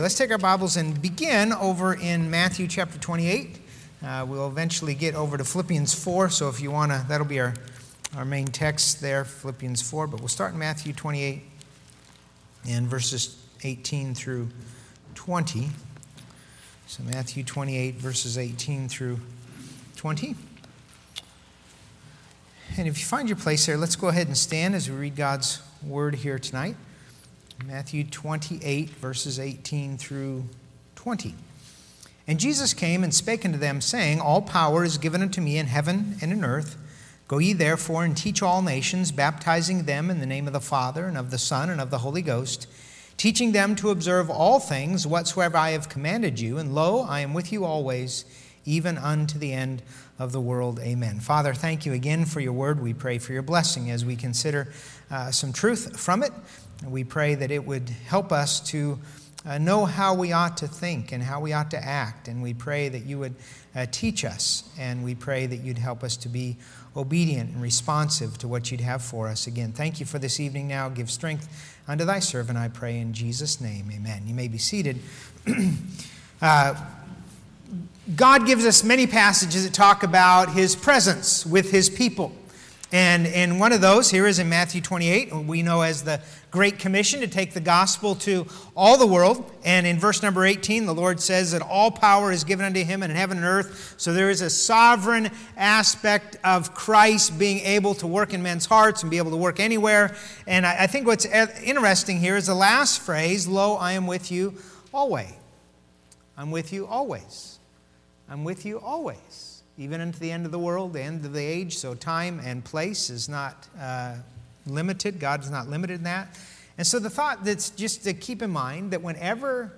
Let's take our Bibles and begin over in Matthew chapter 28. We'll eventually get over to Philippians 4, so if you want to, that'll be our main text there, Philippians 4. But we'll start in Matthew 28 and verses 18 through 20. So Matthew 28, verses 18 through 20. And if you find your place there, let's go ahead and stand as we read God's word here tonight. Matthew 28, verses 18 through 20. And Jesus came and spake unto them, saying, All power is given unto me in heaven and in earth. Go ye therefore and teach all nations, baptizing them in the name of the Father, and of the Son, and of the Holy Ghost, teaching them to observe all things whatsoever I have commanded you. And lo, I am with you always, even unto the end of the world. Amen. Father, thank you again for your word. We pray for your blessing as we consider some truth from it. We pray that it would help us to know how we ought to think and how we ought to act. And we pray that you would teach us. And we pray that you'd help us to be obedient and responsive to what you'd have for us. Again, thank you for this evening now. Give strength unto thy servant, I pray in Jesus' name. Amen. You may be seated. God gives us many passages that talk about his presence with his people. And one of those here is in Matthew 28, we know as the Great Commission to take the gospel to all the world. And in verse number 18, the Lord says that all power is given unto him in heaven and earth. So there is a sovereign aspect of Christ being able to work in men's hearts and be able to work anywhere. And I think what's interesting here is the last phrase, Lo, I am with you always. I'm with you always. I'm with you always. Even unto the end of the world, the end of the age. So time and place is not limited. God is not limited in that. And so the thought that's just to keep in mind that whenever,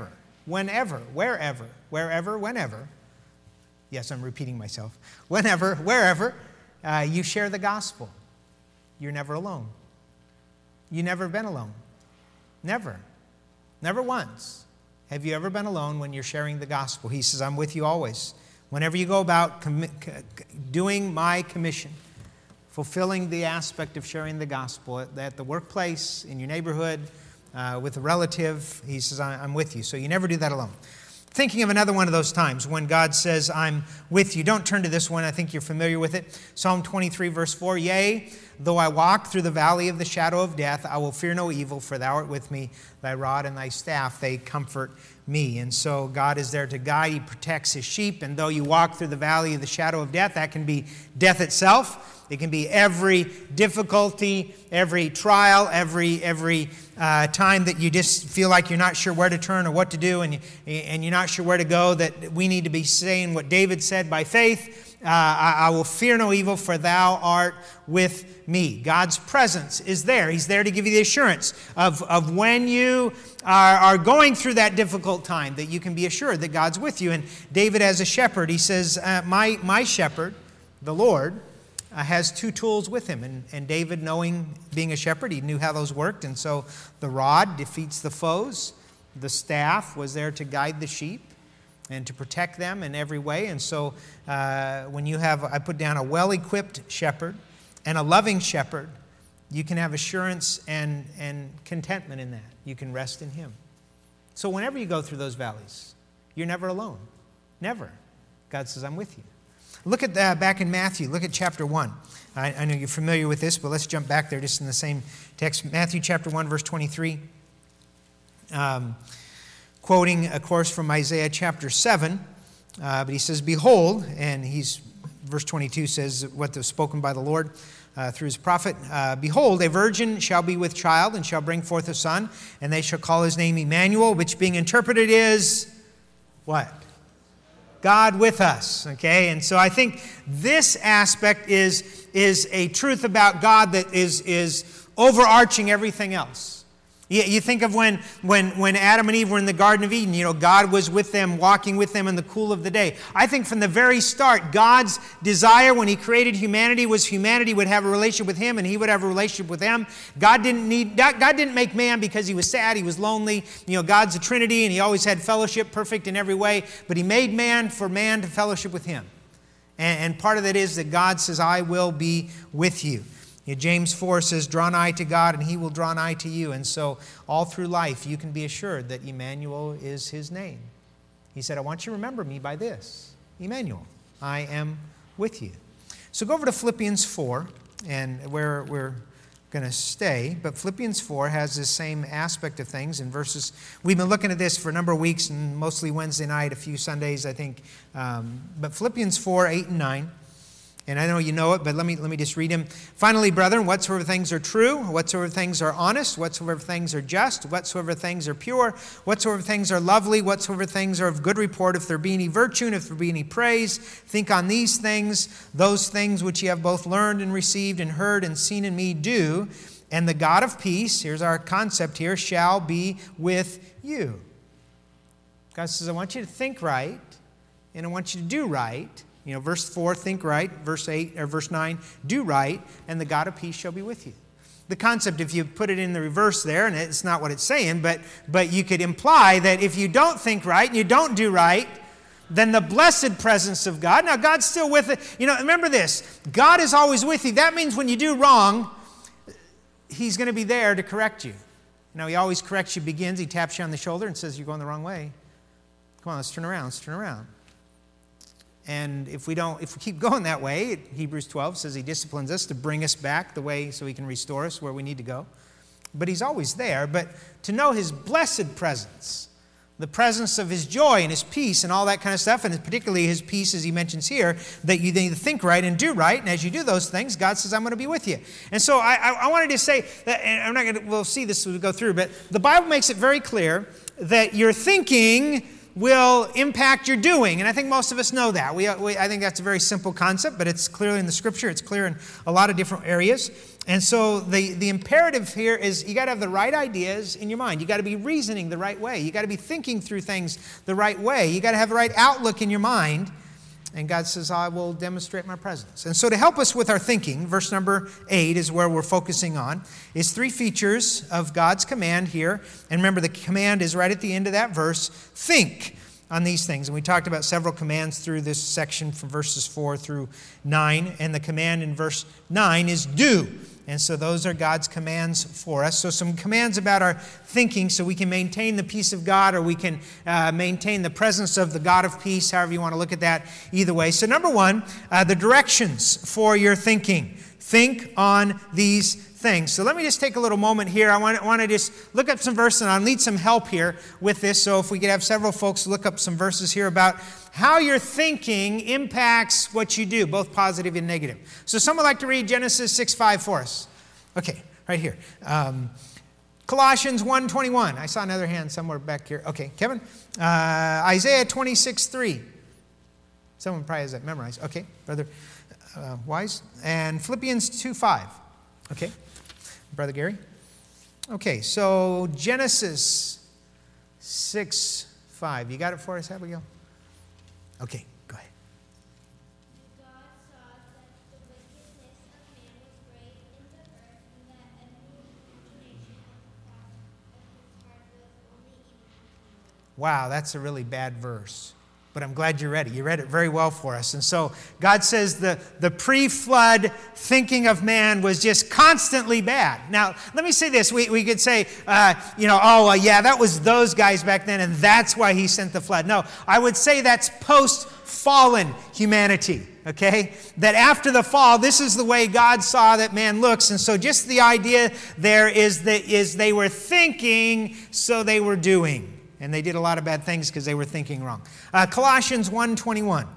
wherever, yes, I'm repeating myself, wherever you share the gospel, you're never alone. You've never been alone. Never. Never once have you ever been alone when you're sharing the gospel. He says, I'm with you always. Whenever you go about doing my commission, fulfilling the aspect of sharing the gospel at the workplace, in your neighborhood, with a relative, he says, I'm with you. So you never do that alone. Thinking of another one of those times when God says, I'm with you. Don't turn to this one. I think you're familiar with it. Psalm 23, verse 4, Yea, though I walk through the valley of the shadow of death, I will fear no evil, for thou art with me. Thy rod and thy staff, they comfort me. And so God is there to guide. He protects his sheep. And though you walk through the valley of the shadow of death, that can be death itself. It can be every difficulty, every trial, every time that you just feel like you're not sure where to turn or what to do, and you're not sure where to go, that we need to be saying what David said by faith, I will fear no evil, for thou art with me. God's presence is there. He's there to give you the assurance of when you are going through that difficult time, that you can be assured that God's with you. And David, as a shepherd, he says, my shepherd, the Lord, has two tools with him. And David, being a shepherd, he knew how those worked. And so the rod defeats the foes. The staff was there to guide the sheep and to protect them in every way. And so when you have, I put down a well-equipped shepherd and a loving shepherd, you can have assurance and contentment in that. You can rest in him. So whenever you go through those valleys, you're never alone. Never. God says, I'm with you. Look at back in Matthew. Look at chapter 1. I know you're familiar with this, but let's jump back there just in the same text. Matthew chapter 1, verse 23. Quoting, of course, from Isaiah chapter 7. But he says, Behold, and verse 22 says what was spoken by the Lord through his prophet. Behold, a virgin shall be with child and shall bring forth a son, and they shall call his name Emmanuel, which being interpreted is what? God with us, okay? And so I think this aspect is a truth about God that is overarching everything else. You think of when Adam and Eve were in the Garden of Eden, God was with them, walking with them in the cool of the day. I think from the very start, God's desire when he created humanity was humanity would have a relationship with him and he would have a relationship with them. God didn't make man because he was sad, he was lonely. God's a Trinity and he always had fellowship, perfect in every way. But he made man for man to fellowship with him. And part of that is that God says, I will be with you. James 4 says, draw nigh to God and he will draw nigh to you. And so all through life you can be assured that Emmanuel is his name. He said, I want you to remember me by this. Emmanuel, I am with you. So go over to Philippians 4, and where we're going to stay. But Philippians 4 has this same aspect of things in verses. We've been looking at this for a number of weeks, and mostly Wednesday night, a few Sundays, I think. But Philippians 4, 8 and 9. And I know you know it, but let me just read them. Finally, brethren, whatsoever things are true, whatsoever things are honest, whatsoever things are just, whatsoever things are pure, whatsoever things are lovely, whatsoever things are of good report, if there be any virtue and if there be any praise, think on these things, those things which ye have both learned and received and heard and seen in me do, and the God of peace, here's our concept here, shall be with you. God says, I want you to think right, and I want you to do right. Verse 4, think right. Verse 8 or verse 9, do right, and the God of peace shall be with you. The concept, if you put it in the reverse there, and it's not what it's saying, but you could imply that if you don't think right and you don't do right, then the blessed presence of God. Now, God's still with it. Remember this. God is always with you. That means when you do wrong, he's going to be there to correct you. He always corrects you, he taps you on the shoulder and says, you're going the wrong way. Come on, let's turn around. And if we keep going that way, Hebrews 12 says he disciplines us to bring us back the way so he can restore us where we need to go. But he's always there. But to know his blessed presence, the presence of his joy and his peace and all that kind of stuff, and particularly his peace, as he mentions here, that you need to think right and do right. And as you do those things, God says, I'm going to be with you. And so I wanted to say that, and we'll see this as we go through, but the Bible makes it very clear that your thinking will impact your doing. And I think most of us know that. I think that's a very simple concept, but it's clear in the Scripture. It's clear in a lot of different areas. And so the imperative here is you got to have the right ideas in your mind. You got to be reasoning the right way. You got to be thinking through things the right way. You got to have the right outlook in your mind. And God says, I will demonstrate my presence. And so to help us with our thinking, verse number 8 is where we're focusing on, is 3 features of God's command here. And remember, the command is right at the end of that verse, think on these things. And we talked about several commands through this section from verses 4 through 9. And the command in verse 9 is do. And so those are God's commands for us. So some commands about our thinking so we can maintain the peace of God, or we can maintain the presence of the God of peace, however you want to look at that, either way. So number 1, the directions for your thinking. Think on these things. So let me just take a little moment here. I want to just look up some verses, and I'll need some help here with this. So if we could have several folks look up some verses here about how your thinking impacts what you do, both positive and negative. So someone would like to read Genesis 6:5 for us. Okay, right here. Colossians 1:21. I saw another hand somewhere back here. Okay, Kevin. Isaiah 26:3. Someone probably has that memorized. Okay, Brother Wise. And Philippians 2:5. Okay, Brother Gary. Okay, so Genesis 6:5. You got it for us, Abigail? Okay, go ahead. God saw that the wickedness of man was great in the earth, and that every imagination of the thought of his heart was only evil. Wow, that's a really bad verse. But I'm glad you read it. You read it very well for us. And so God says the pre-flood thinking of man was just constantly bad. Now, let me say this. We could say, yeah, that was those guys back then, and that's why he sent the flood. No, I would say that's post-fallen humanity. Okay? That after the fall, this is the way God saw that man looks. And so just the idea there is they were thinking, so they were doing. And they did a lot of bad things because they were thinking wrong. Colossians 1:21. Colossians 1:21.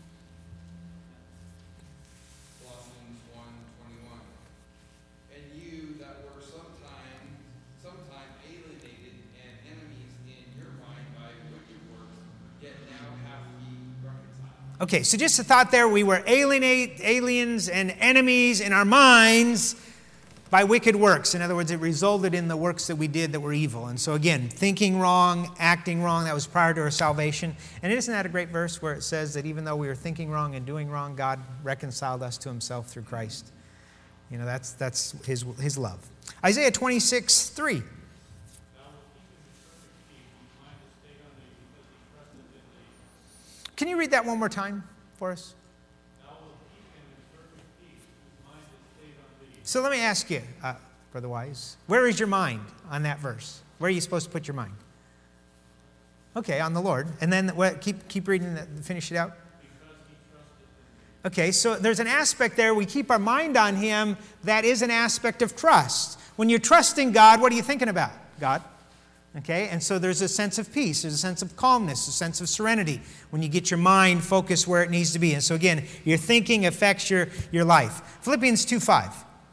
And you that were sometime alienated and enemies in your mind by wicked works, yet now have ye reconciled. Okay, so just a thought there. We were aliens and enemies in our minds by wicked works. In other words, it resulted in the works that we did that were evil. And so again, thinking wrong, acting wrong, that was prior to our salvation. And isn't that a great verse where it says that even though we were thinking wrong and doing wrong, God reconciled us to himself through Christ? That's his love. Isaiah 26:3. Can you read that one more time for us? So let me ask you, Brother Wise, where is your mind on that verse? Where are you supposed to put your mind? Okay, on the Lord. And then what? Keep reading, finish it out. Okay, so there's an aspect there. We keep our mind on Him. That is an aspect of trust. When you're trusting God, what are you thinking about? God. Okay, and so there's a sense of peace. There's a sense of calmness, a sense of serenity when you get your mind focused where it needs to be. And so again, your thinking affects your life. Philippians 2:5.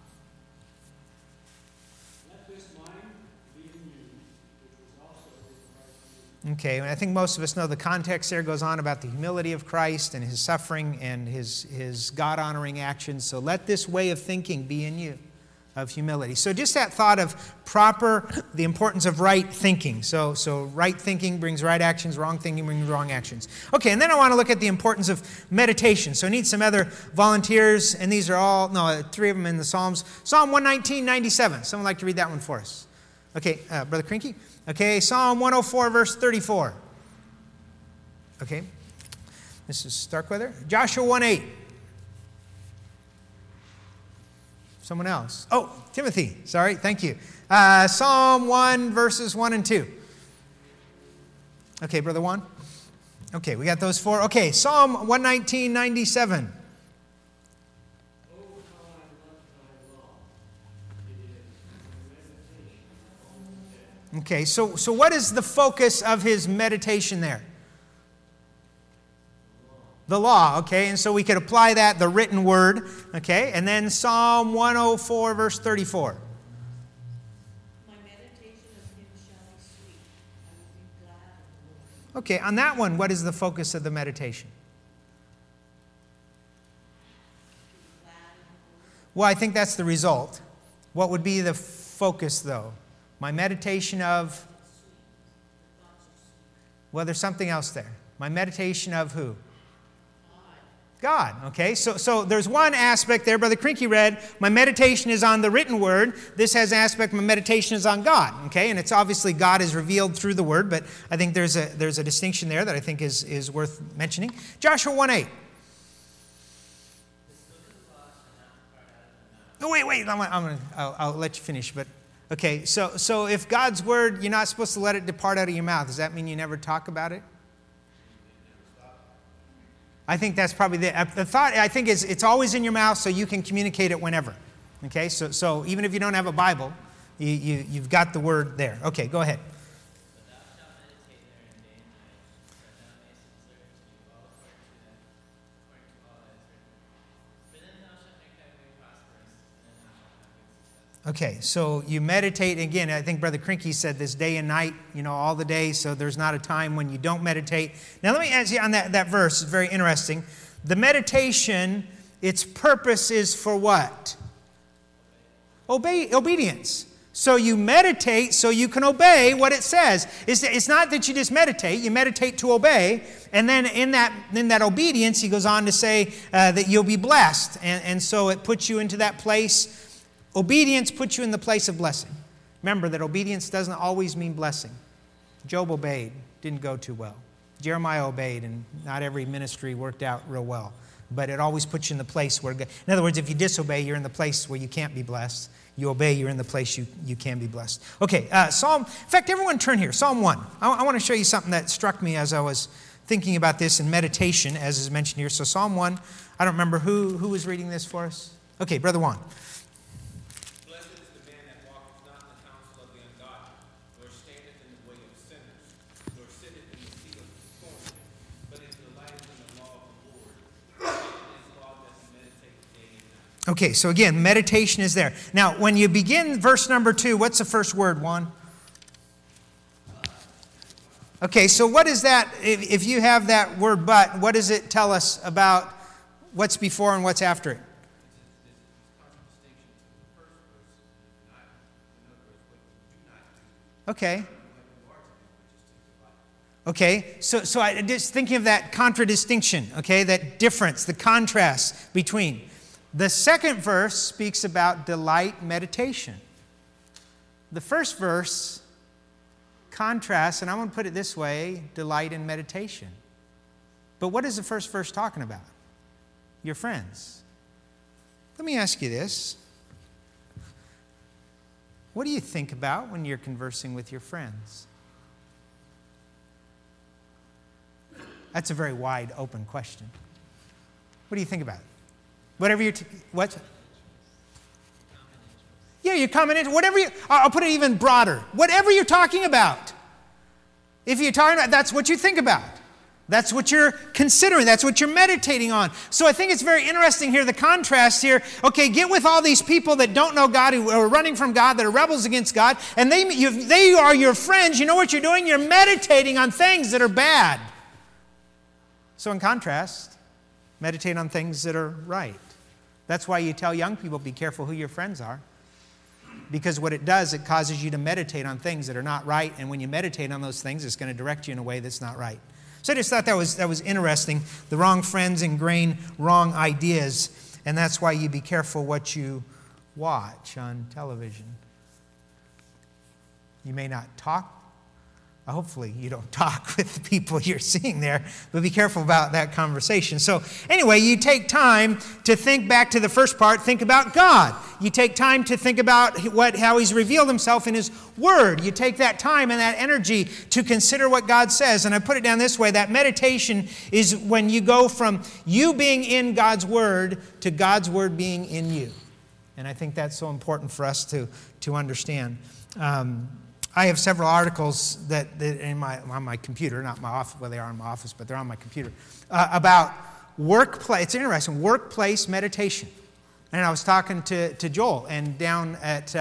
Okay, and I think most of us know the context there goes on about the humility of Christ and His suffering and His God-honoring actions. So let this way of thinking be in you, of humility. So just that thought of the importance of right thinking. So right thinking brings right actions, wrong thinking brings wrong actions. Okay, and then I want to look at the importance of meditation. So I need some other volunteers, and these are three of them in the Psalms. Psalm 119:97. Someone like to read that one for us? Okay, Brother Krinky. Okay, Psalm 104, verse 34. Okay, this is Starkweather. Joshua 1:8. Someone else. Oh, Timothy. Sorry, thank you. Psalm 1, verses 1 and 2. Okay, Brother Juan. Okay, we got those four. Okay, Psalm 119:97. Okay, so what is the focus of his meditation there? The law, okay, and so we could apply that, the written word, okay, and then Psalm 104, verse 34. My meditation of him shall be sweet. I will be glad in the Lord. Okay, on that one, what is the focus of the meditation? Well, I think that's the result. What would be the focus, though? My meditation of... Well, there's something else there. My meditation of who? God. Okay, so there's one aspect there. Brother Krinky read, my meditation is on the written word. This has an aspect, my meditation is on God. Okay, and it's obviously God is revealed through the word, but I think there's a distinction there that I think is worth mentioning. Joshua 1:8. Oh, wait. I'll let you finish, but... Okay, so if God's word, you're not supposed to let it depart out of your mouth. Does that mean you never talk about it? I think that's probably the thought. I think is it's always in your mouth so you can communicate it whenever. Okay, so even if you don't have a Bible, you've got the word there. Okay, go ahead. Okay, so you meditate. Again, I think Brother Krinky said this day and night, all the day, so there's not a time when you don't meditate. Now let me ask you on that verse, it's very interesting. The meditation, its purpose is for what? Obedience. So you meditate so you can obey what it says. It's not that you just meditate, you meditate to obey, and then in that obedience, he goes on to say that you'll be blessed. And so it puts you into that place. Obedience puts you in the place of blessing. Remember that obedience doesn't always mean blessing. Job obeyed, didn't go too well. Jeremiah obeyed, and not every ministry worked out real well. But it always puts you in the place where... In other words, if you disobey, you're in the place where you can't be blessed. You obey, you're in the place you can be blessed. Okay, Psalm... In fact, everyone turn here. Psalm 1. I want to show you something that struck me as I was thinking about this in meditation, as is mentioned here. So Psalm 1, I don't remember who was reading this for us. Okay, Brother Juan. Okay, so again, meditation is there. Now, when you begin verse number 2, what's the first word, Juan? Okay, so what is that? If you have that word but, what does it tell us about what's before and what's after it? Okay. Okay, so I just thinking of that contradistinction, okay, that difference, the contrast between. The second verse speaks about delight meditation. The first verse contrasts, and I'm going to put it this way, delight and meditation. But what is the first verse talking about? Your friends. Let me ask you this. What do you think about when you're conversing with your friends? That's a very wide open question. What do you think about it? Whatever you're, what? Yeah, your common interest, whatever you, I'll put it even broader. Whatever you're talking about. If you're talking about, that's what you think about. That's what you're considering. That's what you're meditating on. So I think it's very interesting here, the contrast here. Okay, get with all these people that don't know God, who are running from God, that are rebels against God, and they are your friends. You know what you're doing? You're meditating on things that are bad. So in contrast, meditate on things that are right. That's why you tell young people, be careful who your friends are. Because what it does, it causes you to meditate on things that are not right, and when you meditate on those things, it's going to direct you in a way that's not right. So I just thought that was interesting. The wrong friends ingrain wrong ideas, and that's why you be careful what you watch on television. You may not talk. Hopefully you don't talk with the people you're seeing there, but be careful about that conversation. So anyway, you take time to think back to the first part, think about God. You take time to think about how He's revealed Himself in His Word. You take that time and that energy to consider what God says. And I put it down this way, that meditation is when you go from you being in God's Word to God's Word being in you. And I think that's so important for us to understand. I have several articles that on my computer, not my office, well, they are in my office, but they're on my computer, about workplace. It's interesting, workplace meditation. And I was talking to Joel, and down at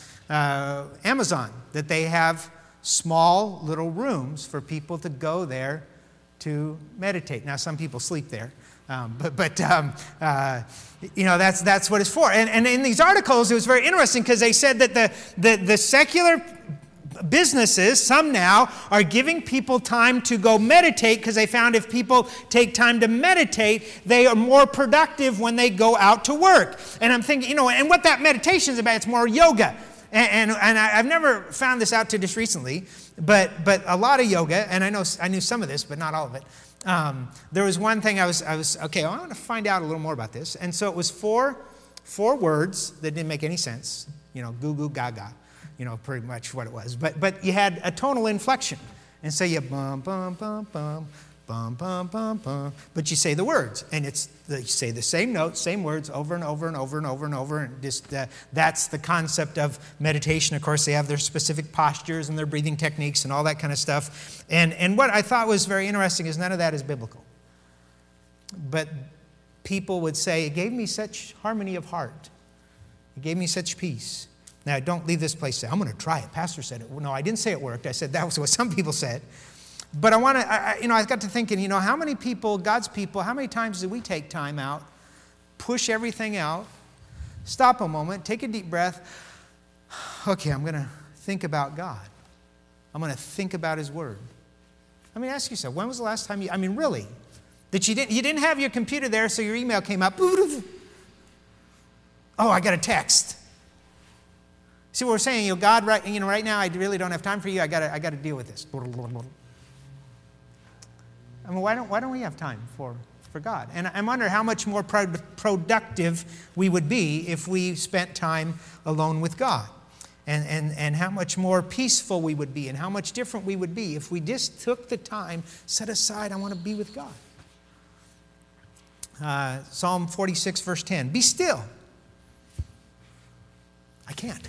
Amazon, that they have small little rooms for people to go there to meditate. Now, some people sleep there. But that's what it's for. And in these articles, it was very interesting because they said that the secular businesses, some now, are giving people time to go meditate because they found if people take time to meditate, they are more productive when they go out to work. And I'm thinking, and what that meditation is about, it's more yoga. And I've never found this out to just recently, but a lot of yoga, and I knew some of this, but not all of it. There was one thing I was okay, I want to find out a little more about this. And so it was four words that didn't make any sense. Goo goo gaga. Pretty much what it was. But you had a tonal inflection. And so you bum, bum, bum, bum, bum, bum, bum, bum. But you say the words. And you say the same notes, same words over and over and over and over and over. And just that's the concept of meditation. Of course, they have their specific postures and their breathing techniques and all that kind of stuff. And what I thought was very interesting is none of that is biblical. But people would say, it gave me such harmony of heart. It gave me such peace. Now, don't leave this place saying, I'm going to try it. Pastor said it. No, I didn't say it worked. I said that was what some people said. But I got to thinking, how many people, God's people, how many times do we take time out, push everything out, stop a moment, take a deep breath. Okay, I'm going to think about God. I'm going to think about His Word. Ask yourself, when was the last time really, that you didn't have your computer there, so your email came up. Oh, I got a text. See what we're saying? God, right now I really don't have time for you. I got to deal with this. Why don't we have time for God? And I wonder how much more productive we would be if we spent time alone with God, and how much more peaceful we would be, and how much different we would be if we just took the time, set aside. I want to be with God. Psalm 46, verse 10. Be still. I can't.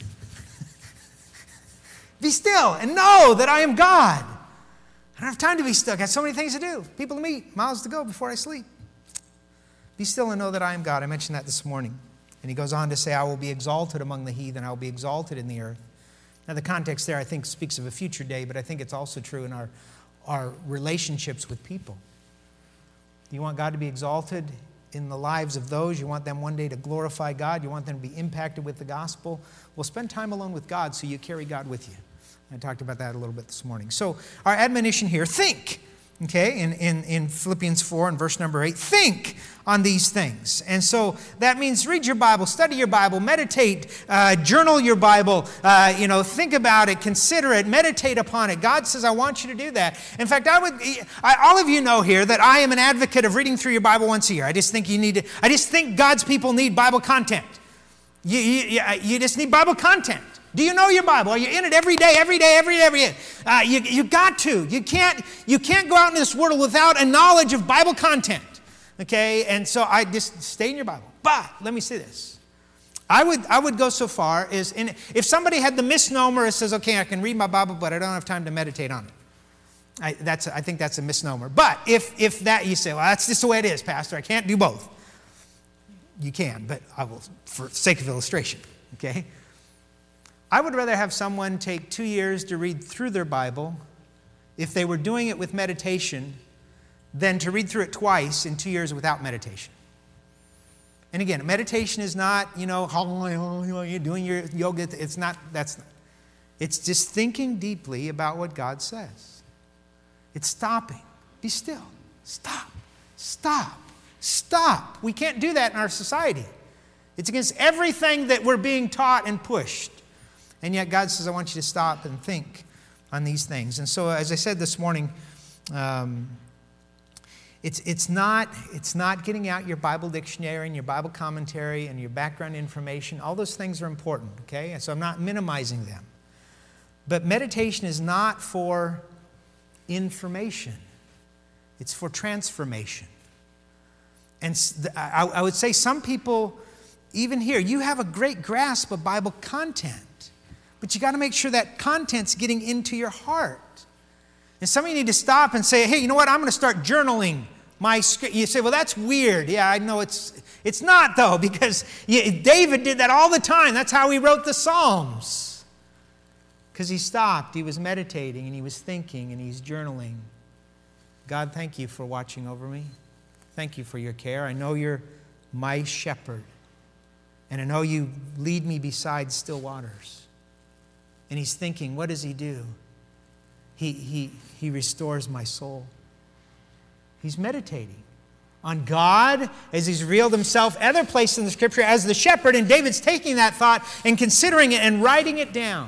Be still and know that I am God. I don't have time to be still. I got so many things to do. People to meet, miles to go before I sleep. Be still and know that I am God. I mentioned that this morning. And he goes on to say, I will be exalted among the heathen. I will be exalted in the earth. Now the context there, I think, speaks of a future day, but I think it's also true in our relationships with people. Do you want God to be exalted in the lives of those? You want them one day to glorify God? You want them to be impacted with the gospel? Well, spend time alone with God so you carry God with you. I talked about that a little bit this morning. So our admonition here, think. Okay, in Philippians 4 and verse number 8, think on these things. And so that means read your Bible, study your Bible, meditate, journal your Bible, think about it, consider it, meditate upon it. God says, I want you to do that. In fact, all of you know here that I am an advocate of reading through your Bible once a year. I just think God's people need Bible content. You just need Bible content. Do you know your Bible? Are you in it every day, every day, every day, every day? You got to. You can't go out in this world without a knowledge of Bible content. Okay? And so I just stay in your Bible. But let me say this. I would go so far as if somebody had the misnomer that says, okay, I can read my Bible, but I don't have time to meditate on it. I think that's a misnomer. But if that you say, well, that's just the way it is, Pastor. I can't do both. You can, but I will, for sake of illustration. Okay? I would rather have someone take 2 years to read through their Bible if they were doing it with meditation than to read through it twice in 2 years without meditation. And again, meditation is not, you're doing your yoga. It's not. It's just thinking deeply about what God says. It's stopping. Be still. Stop. Stop. Stop. We can't do that in our society. It's against everything that we're being taught and pushed. And yet God says, I want you to stop and think on these things. And so, as I said this morning, it's not getting out your Bible dictionary and your Bible commentary and your background information. All those things are important, okay? And so I'm not minimizing them. But meditation is not for information. It's for transformation. And I would say some people, even here, you have a great grasp of Bible content. But you got to make sure that content's getting into your heart. And some of you need to stop and say, hey, you know what? I'm going to start journaling my script. You say, well, that's weird. Yeah, I know it's not, though, because David did that all the time. That's how he wrote the Psalms. Because he stopped, he was meditating, and he was thinking, and he's journaling. God, thank you for watching over me. Thank you for your care. I know you're my shepherd. And I know you lead me beside still waters. And he's thinking, what does he do? He restores my soul. He's meditating on God as he's revealed himself other places in the Scripture as the shepherd, and David's taking that thought and considering it and writing it down.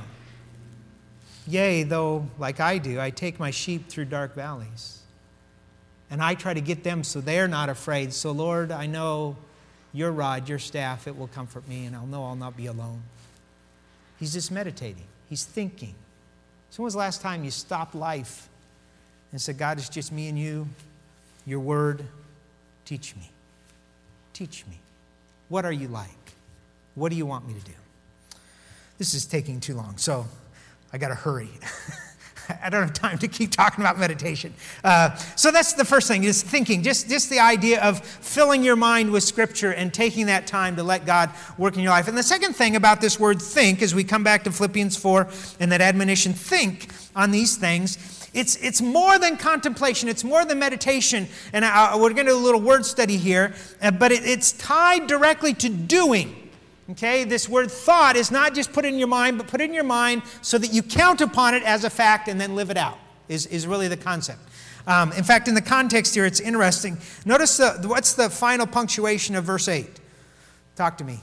Yea, though, like I do, I take my sheep through dark valleys. And I try to get them so they're not afraid. So, Lord, I know your rod, your staff, it will comfort me, and I'll know I'll not be alone. He's just meditating. He's thinking. So when was the last time you stopped life and said, God, it's just me and you, your word, teach me. Teach me. What are you like? What do you want me to do? This is taking too long, so I got to hurry. I don't have time to keep talking about meditation. So that's the first thing, is thinking. Just the idea of filling your mind with Scripture and taking that time to let God work in your life. And the second thing about this word think, as we come back to Philippians 4 and that admonition, think on these things. It's more than contemplation. It's more than meditation. And we're going to do a little word study here. But it's tied directly to doing. Okay, this word thought is not just put in your mind, but put in your mind so that you count upon it as a fact and then live it out, is really the concept. In fact, in the context here, it's interesting. Notice what's the final punctuation of verse 8? Talk to me.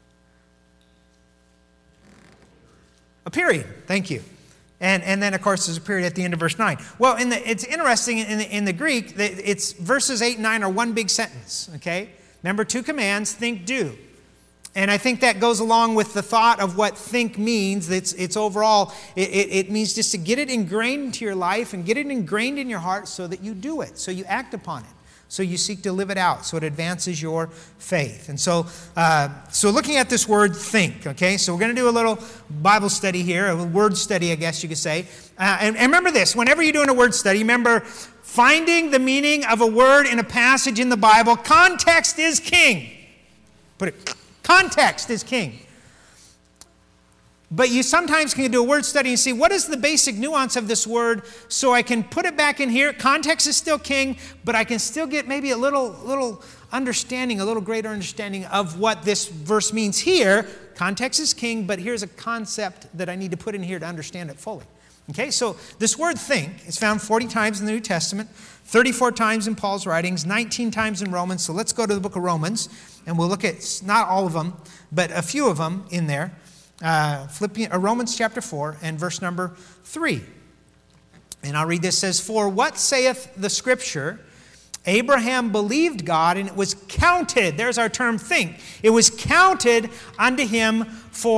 A period. Thank you. And then, of course, there's a period at the end of verse 9. Well, it's interesting in the Greek, it's verses 8 and 9 are one big sentence. Okay? Remember, 2 commands, think, do. And I think that goes along with the thought of what think means. It's overall, it means just to get it ingrained into your life and get it ingrained in your heart so that you do it, so you act upon it, so you seek to live it out, so it advances your faith. And so looking at this word think, okay, so we're going to do a little Bible study here, a word study, I guess you could say. And remember this, whenever you're doing a word study, remember finding the meaning of a word in a passage in the Bible, context is king. Context is king. But you sometimes can do a word study and see what is the basic nuance of this word so I can put it back in here. Context is still king, but I can still get maybe a little understanding, a little greater understanding of what this verse means here. Context is king, but here's a concept that I need to put in here to understand it fully. Okay, so this word think is found 40 times in the New Testament, 34 times in Paul's writings, 19 times in Romans. So let's go to the book of Romans, and we'll look at not all of them, but a few of them in there. Romans chapter 4 and verse number 3. And I'll read this. It says, for what saith the Scripture? Abraham believed God, and it was counted. There's our term think. It was counted unto him for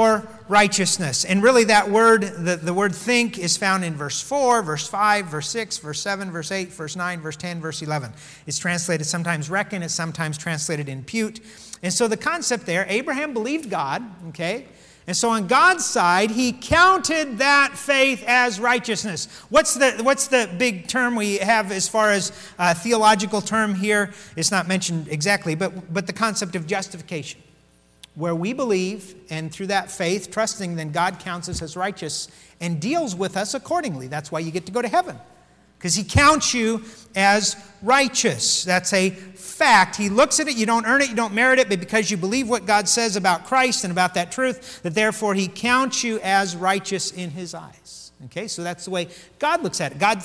righteousness. And really that word, the word think, is found in verse 4, verse 5, verse 6, verse 7, verse 8, verse 9, verse 10, verse 11. It's translated sometimes reckon, it's sometimes translated impute. And so the concept there, Abraham believed God, okay? And so on God's side, he counted that faith as righteousness. What's the big term we have as far as theological term here? It's not mentioned exactly, but the concept of justification, where we believe, and through that faith, trusting, then God counts us as righteous and deals with us accordingly. That's why you get to go to heaven, because he counts you as righteous. That's a fact. He looks at it, you don't earn it, you don't merit it, but because you believe what God says about Christ and about that truth, that therefore he counts you as righteous in his eyes. Okay, so that's the way God looks at it. God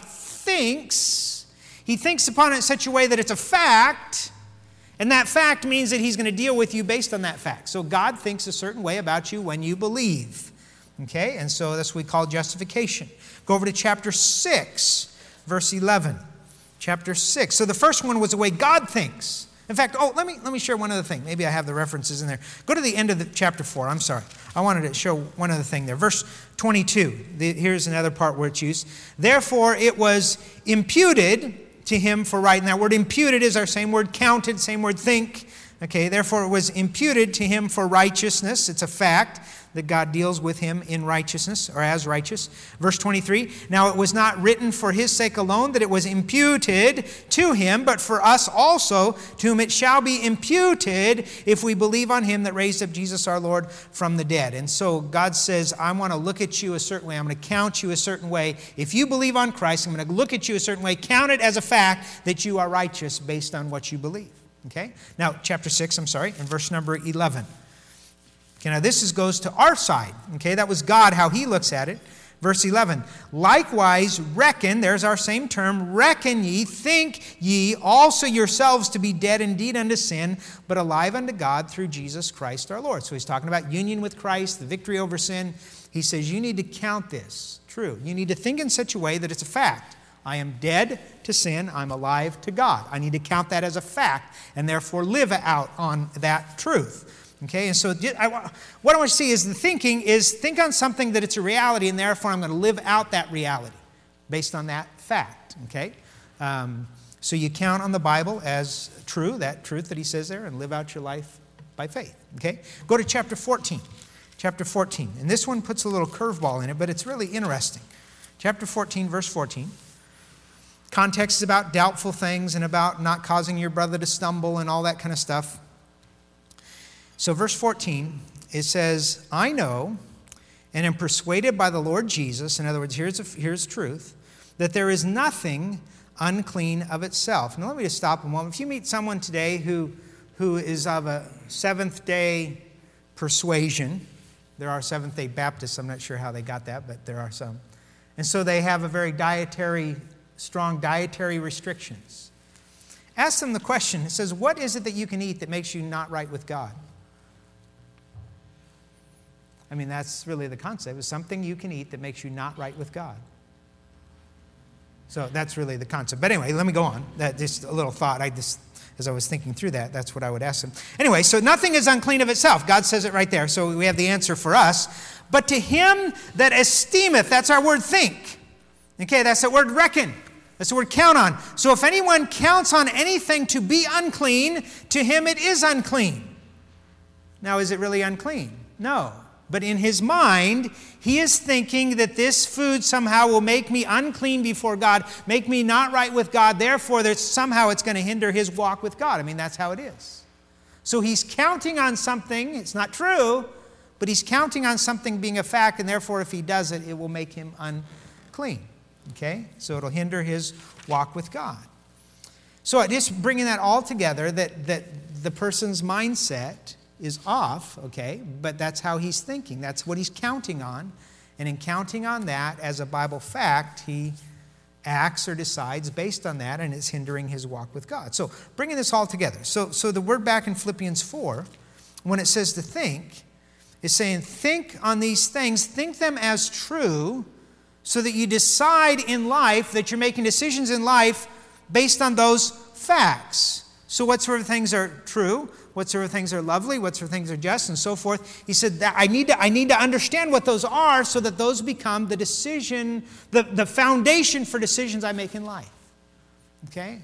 thinks, he thinks upon it in such a way that it's a fact, and that fact means that he's going to deal with you based on that fact. So God thinks a certain way about you when you believe. Okay, and so that's what we call justification. Go over to chapter 6, verse 11. Chapter 6. So the first one was the way God thinks. In fact, let me share one other thing. Maybe I have the references in there. Go to the end of the chapter 4. I'm sorry. I wanted to show one other thing there. Verse 22. Here's another part where it's used. Therefore, it was imputed to him for right. And that word imputed is our same word counted, same word think. Okay, therefore it was imputed to him for righteousness. It's a fact that God deals with him in righteousness, or as righteous. Verse 23, now it was not written for his sake alone that it was imputed to him, but for us also, to whom it shall be imputed if we believe on him that raised up Jesus our Lord from the dead. And so God says, I want to look at you a certain way. I'm going to count you a certain way. If you believe on Christ, I'm going to look at you a certain way, count it as a fact that you are righteous based on what you believe. Okay? Now, chapter 6, and verse number 11. Okay, now this goes to our side. Okay, that was God, how he looks at it. Verse 11, likewise reckon, there's our same term, reckon ye, think ye also yourselves to be dead indeed unto sin, but alive unto God through Jesus Christ our Lord. So he's talking about union with Christ, the victory over sin. He says you need to count this true. You need to think in such a way that it's a fact. I am dead to sin, I'm alive to God. I need to count that as a fact and therefore live out on that truth. Okay, and so what I want to see is the thinking is think on something that it's a reality, and therefore I'm going to live out that reality based on that fact. Okay, so you count on the Bible as true, that truth that he says there, and live out your life by faith. Okay, go to chapter 14. Chapter 14, and this one puts a little curveball in it, but it's really interesting. Chapter 14, verse 14. Context is about doubtful things and about not causing your brother to stumble and all that kind of stuff. So verse 14, it says, I know and am persuaded by the Lord Jesus, in other words, here's truth, that there is nothing unclean of itself. Now let me just stop a moment. If you meet someone today who is of a Seventh-day persuasion, there are Seventh-day Baptists, I'm not sure how they got that, but there are some. And so they have a very strong dietary restrictions. Ask them the question. It says, what is it that you can eat that makes you not right with God? I mean, that's really the concept. It's something you can eat that makes you not right with God. So that's really the concept. But anyway, let me go on. That just a little thought. As I was thinking through that, that's what I would ask them. Anyway, so nothing is unclean of itself. God says it right there. So we have the answer for us. But to him that esteemeth, that's our word think. Okay, that's the word reckon. That's the word count on. So if anyone counts on anything to be unclean, to him it is unclean. Now, is it really unclean? No. But in his mind, he is thinking that this food somehow will make me unclean before God, make me not right with God, therefore that somehow it's going to hinder his walk with God. I mean, that's how it is. So he's counting on something. It's not true, but he's counting on something being a fact, and therefore if he does it, it will make him unclean. Okay? So it'll hinder his walk with God. So just bringing that all together, that the person's mindset is off, okay, but that's how he's thinking. That's what he's counting on. And in counting on that as a Bible fact, he acts or decides based on that, and it's hindering his walk with God. So bringing this all together. So the word back in Philippians 4, when it says to think, is saying think on these things, think them as true, so that you decide in life that you're making decisions in life based on those facts. So what sort of things are true? whatsoever things are lovely, whatsoever things are just, and so forth. He said that I need to understand what those are so that those become the decision, the foundation for decisions I make in life. Okay?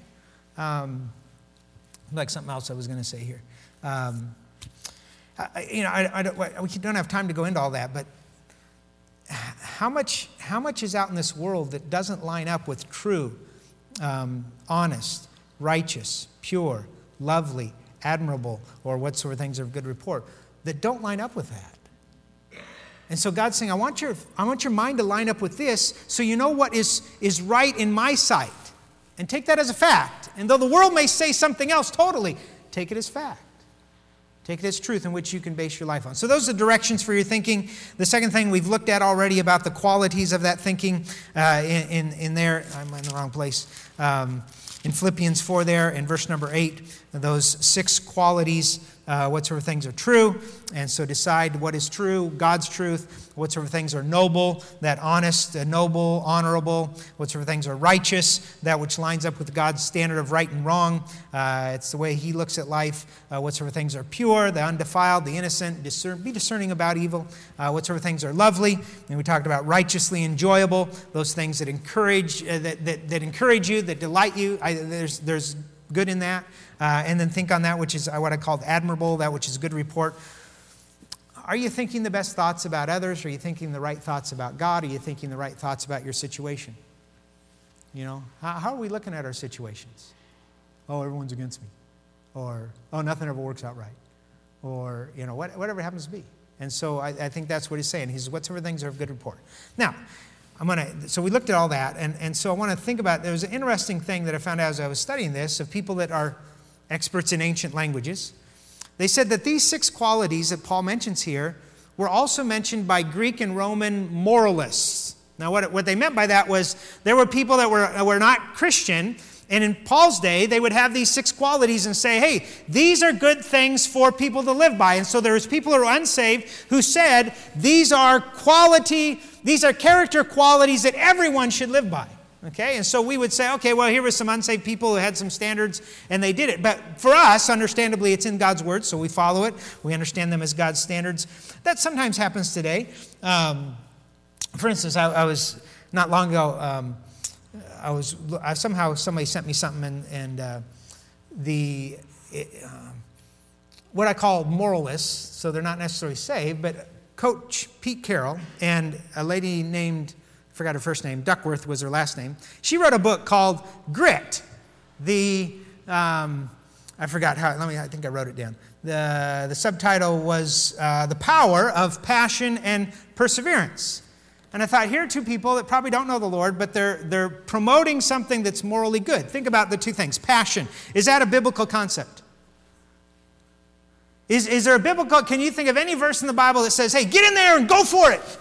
Like something else I was going to say here. We don't have time to go into all that, but how much is out in this world that doesn't line up with true, honest, righteous, pure, lovely, admirable, or whatsoever things are of good report, that don't line up with that? And so God's saying, I want your mind to line up with this so you know what is right in my sight. And take that as a fact. And though the world may say something else totally, take it as fact. Take it as truth in which you can base your life on. So those are directions for your thinking. The second thing we've looked at already about the qualities of that thinking in there. I'm in the wrong place. In Philippians 4 there, in verse number 8, those 6 qualities, whatsoever things are true. And so decide what is true, God's truth. Whatsoever things are noble, that honest, noble, honorable. Whatsoever things are righteous, that which lines up with God's standard of right and wrong. It's the way He looks at life. Whatsoever things are pure, the undefiled, the innocent. Be discerning about evil. Whatsoever things are lovely. And we talked about righteously enjoyable. Those things that encourage, that encourage you, that delight you. There's good in that. And then think on that which is what I called admirable, that which is good report. Are you thinking the best thoughts about others? Are you thinking the right thoughts about God? Are you thinking the right thoughts about your situation? You know, how are we looking at our situations? Oh, everyone's against me. Or, oh, nothing ever works out right. Or, you know, whatever it happens to be. And so I think that's what he's saying. He says, whatsoever things are of good report. Now, so we looked at all that, and so I want to think about, there was an interesting thing that I found out as I was studying this of people that are experts in ancient languages. They said that these 6 qualities that Paul mentions here were also mentioned by Greek and Roman moralists. Now, what they meant by that was there were people that were not Christian, and in Paul's day, they would have these 6 qualities and say, hey, these are good things for people to live by. And so there was people who are unsaved who said, these are character qualities that everyone should live by. Okay, and so we would say, okay, well, here were some unsaved people who had some standards, and they did it. But for us, understandably, it's in God's Word, so we follow it. We understand them as God's standards. That sometimes happens today. For instance, I was, not long ago, somehow somebody sent me something, and what I call moralists, so they're not necessarily saved, but Coach Pete Carroll and a lady named, I forgot her first name, Duckworth was her last name. She wrote a book called Grit. I forgot how, I think I wrote it down. The subtitle was The Power of Passion and Perseverance. And I thought, here are 2 people that probably don't know the Lord, but they're promoting something that's morally good. Think about the 2 things. Passion. Is that a biblical concept? Is there a biblical, can you think of any verse in the Bible that says, hey, get in there and go for it?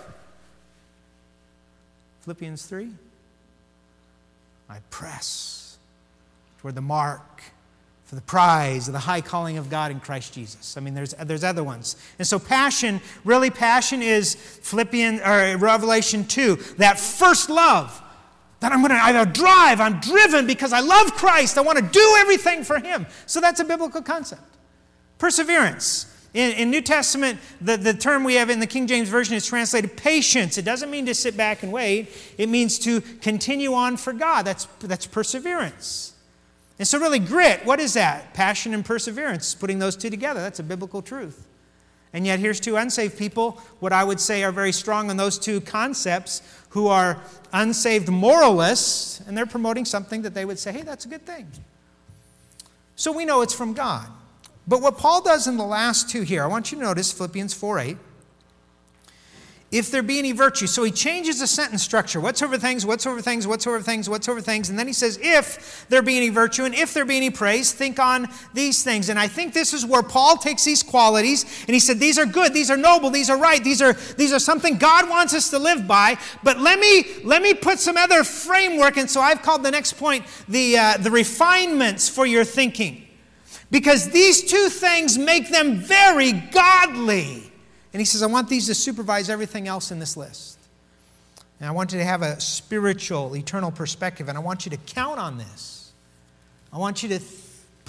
Philippians 3. I press toward the mark for the prize of the high calling of God in Christ Jesus. I mean, there's other ones. And so passion is Revelation 2, that first love. That I'm driven because I love Christ. I want to do everything for Him. So that's a biblical concept. Perseverance. In New Testament, the term we have in the King James Version is translated patience. It doesn't mean to sit back and wait. It means to continue on for God. That's perseverance. And so really, grit, what is that? Passion and perseverance, putting those 2 together. That's a biblical truth. And yet here's 2 unsaved people, what I would say are very strong on those 2 concepts, who are unsaved moralists, and they're promoting something that they would say, hey, that's a good thing. So we know it's from God. But what Paul does in the last 2 here, I want you to notice Philippians 4:8. If there be any virtue. So he changes the sentence structure. Whatsoever things, whatsoever things, whatsoever things, whatsoever things. And then he says, if there be any virtue and if there be any praise, think on these things. And I think this is where Paul takes these qualities and he said, these are good, these are noble, these are right, these are something God wants us to live by. But let me put some other framework. And so I've called the next point the refinements for your thinking. Because these 2 things make them very godly. And he says, I want these to supervise everything else in this list. And I want you to have a spiritual, eternal perspective. And I want you to count on this. I want you to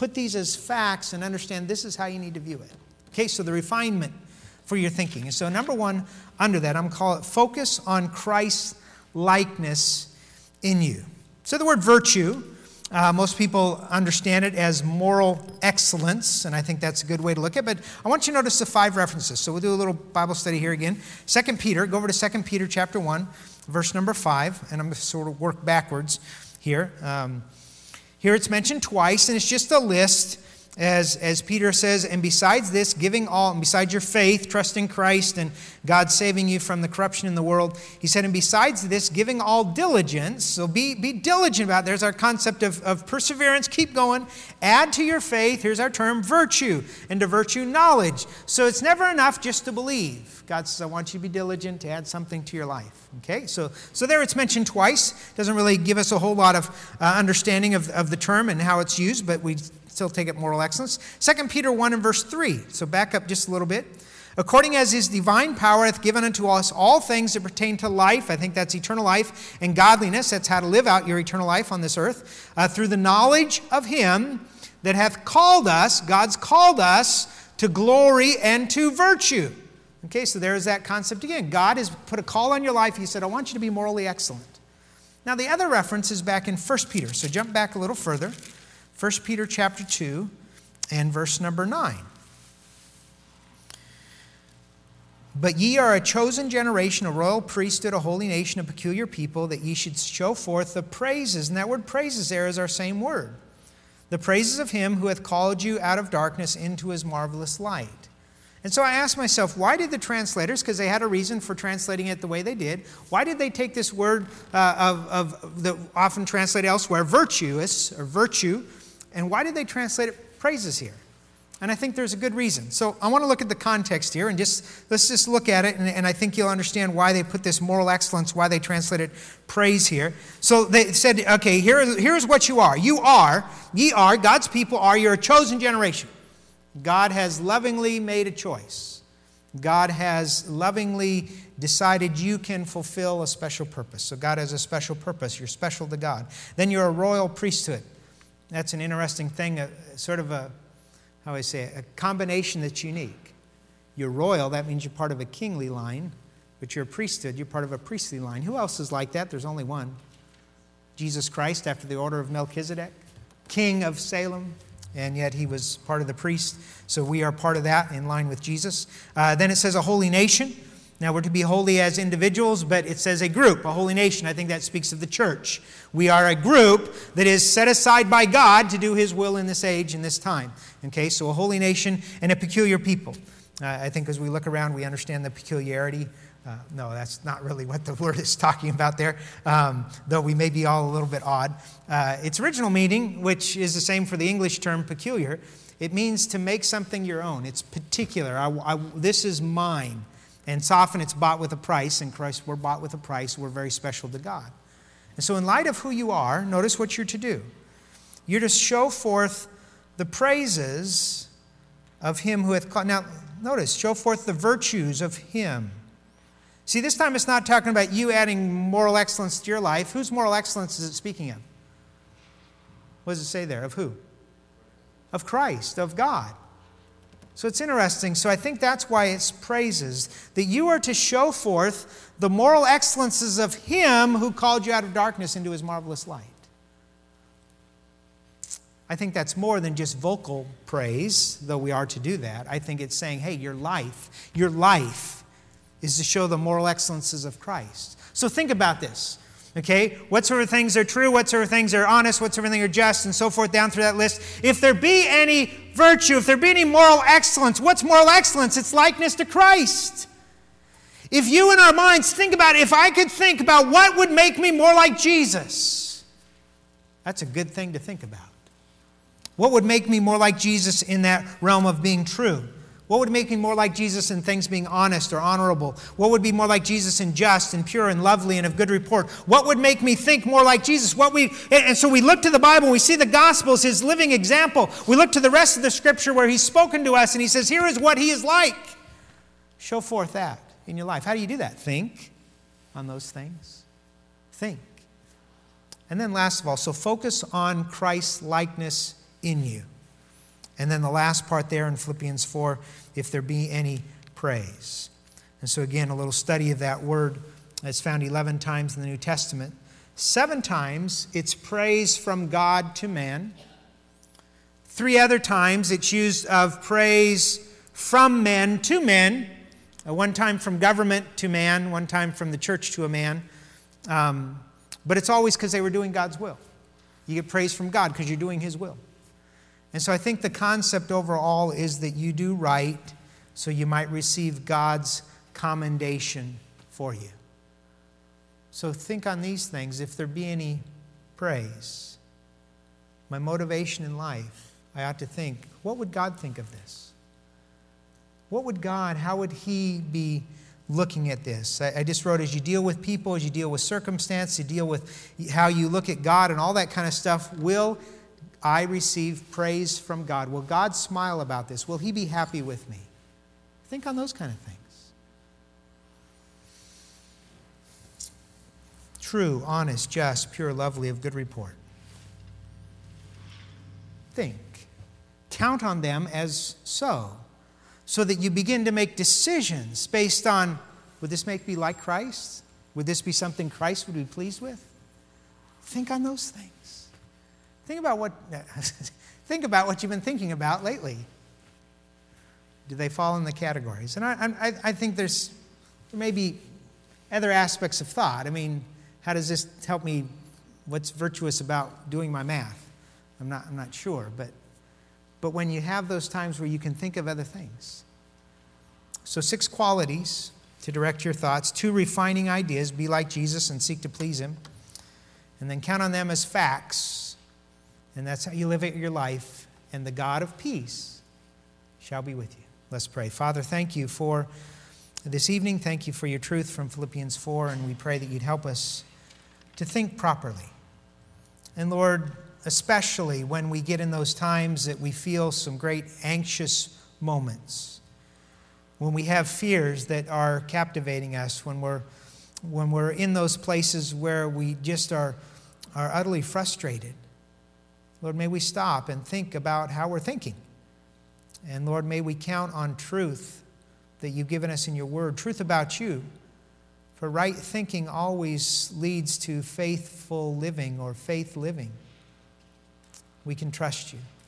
put these as facts and understand this is how you need to view it. Okay, so the refinement for your thinking. And so number one, under that, I'm calling it focus on Christ's likeness in you. So the word virtue, most people understand it as moral excellence, and I think that's a good way to look at it. But I want you to notice the 5 references. So we'll do a little Bible study here again. 2 Peter, go over to 2 Peter chapter 1, verse number 5, and I'm going to sort of work backwards here. Here it's mentioned twice, and it's just a list, as Peter says, and besides this, giving all, and besides your faith, trust in Christ, and God saving you from the corruption in the world, he said, and besides this, giving all diligence, so be diligent about it. There's our concept of perseverance, keep going, add to your faith, here's our term, virtue, and to virtue, knowledge. So it's never enough just to believe. God says, I want you to be diligent to add something to your life. Okay, so there it's mentioned twice. Doesn't really give us a whole lot of understanding of the term and how it's used, but we still take it moral excellence. 2 Peter 1 and verse 3. So back up just a little bit. According as his divine power hath given unto us all things that pertain to life, I think that's eternal life, and godliness, that's how to live out your eternal life on this earth, through the knowledge of him that hath called us, God's called us to glory and to virtue. Okay, so there's that concept again. God has put a call on your life. He said, I want you to be morally excellent. Now the other reference is back in 1 Peter. So jump back a little further. 1 Peter chapter 2 and verse number 9. But ye are a chosen generation, a royal priesthood, a holy nation, a peculiar people, that ye should show forth the praises. And that word praises there is our same word. The praises of him who hath called you out of darkness into his marvelous light. And so I asked myself, why did the translators, because they had a reason for translating it the way they did, why did they take this word of the often translated elsewhere, virtuous, or virtue, and why did they translate it praises here? And I think there's a good reason. So I want to look at the context here and let's just look at it, and I think you'll understand why they put this moral excellence, why they translated praise here. So they said, okay, here's what you are. Ye are, God's people are, you're a chosen generation. God has lovingly made a choice. God has lovingly decided you can fulfill a special purpose. So God has a special purpose. You're special to God. Then you're a royal priesthood. That's an interesting thing, a combination that's unique. You're royal, that means you're part of a kingly line, but you're a priesthood, you're part of a priestly line. Who else is like that? There's only one. Jesus Christ, after the order of Melchizedek, king of Salem, and yet he was part of the priest, so we are part of that in line with Jesus. Then it says a holy nation. Now, we're to be holy as individuals, but it says a group, a holy nation. I think that speaks of the church. We are a group that is set aside by God to do his will in this age, in this time. Okay, so a holy nation and a peculiar people. I think as we look around, we understand the peculiarity. No, that's not really what the word is talking about there, though we may be all a little bit odd. Its original meaning, which is the same for the English term peculiar, it means to make something your own. It's particular. This is mine. And so often it's bought with a price. In Christ, we're bought with a price. We're very special to God. And so in light of who you are, notice what you're to do. You're to show forth the praises of him who hath called. Now, notice, show forth the virtues of him. See, this time it's not talking about you adding moral excellence to your life. Whose moral excellence is it speaking of? What does it say there? Of who? Of Christ, of God. So it's interesting. So I think that's why it's praises, that you are to show forth the moral excellences of him who called you out of darkness into his marvelous light. I think that's more than just vocal praise, though we are to do that. I think it's saying, hey, your life is to show the moral excellences of Christ. So think about this. Okay, what sort of things are true, what sort of things are honest, what sort of things are just, and so forth down through that list. If there be any virtue, if there be any moral excellence, what's moral excellence? It's likeness to Christ. If you in our minds think about it, if I could think about what would make me more like Jesus, that's a good thing to think about. What would make me more like Jesus in that realm of being true? What would make me more like Jesus in things being honest or honorable? What would be more like Jesus in just and pure and lovely and of good report? What would make me think more like Jesus? And so we look to the Bible, we see the Gospels, his living example. We look to the rest of the Scripture where he's spoken to us and he says, here is what he is like. Show forth that in your life. How do you do that? Think on those things. Think. And then last of all, so focus on Christ's likeness in you. And then the last part there in Philippians 4, if there be any praise. And so again, a little study of that word. It's found 11 times in the New Testament. 7 times it's praise from God to man. 3 other times it's used of praise from men to men. One time from government to man, one time from the church to a man. But it's always because they were doing God's will. You get praise from God because you're doing His will. And so I think the concept overall is that you do right so you might receive God's commendation for you. So think on these things. If there be any praise, my motivation in life, I ought to think, what would God think of this? How would He be looking at this? I just wrote, as you deal with people, as you deal with circumstance, you deal with how you look at God and all that kind of stuff, will I receive praise from God? Will God smile about this? Will He be happy with me? Think on those kind of things. True, honest, just, pure, lovely, of good report. Think. Count on them as so that you begin to make decisions based on, would this make me like Christ? Would this be something Christ would be pleased with? Think on those things. Think about what you've been thinking about lately. Do they fall in the categories? And I think there may be other aspects of thought. I mean, how does this help me? What's virtuous about doing my math? I'm not sure, but when you have those times where you can think of other things. So 6 qualities to direct your thoughts. 2 refining ideas. Be like Jesus and seek to please Him. And then count on them as facts. And that's how you live out your life. And the God of peace shall be with you. Let's pray. Father, thank you for this evening. Thank you for your truth from Philippians 4. And we pray that you'd help us to think properly. And Lord, especially when we get in those times that we feel some great anxious moments, when we have fears that are captivating us, when we're in those places where we just are utterly frustrated, Lord, may we stop and think about how we're thinking. And Lord, may we count on truth that you've given us in your word, truth about you. For right thinking always leads to faithful living or faith living. We can trust you.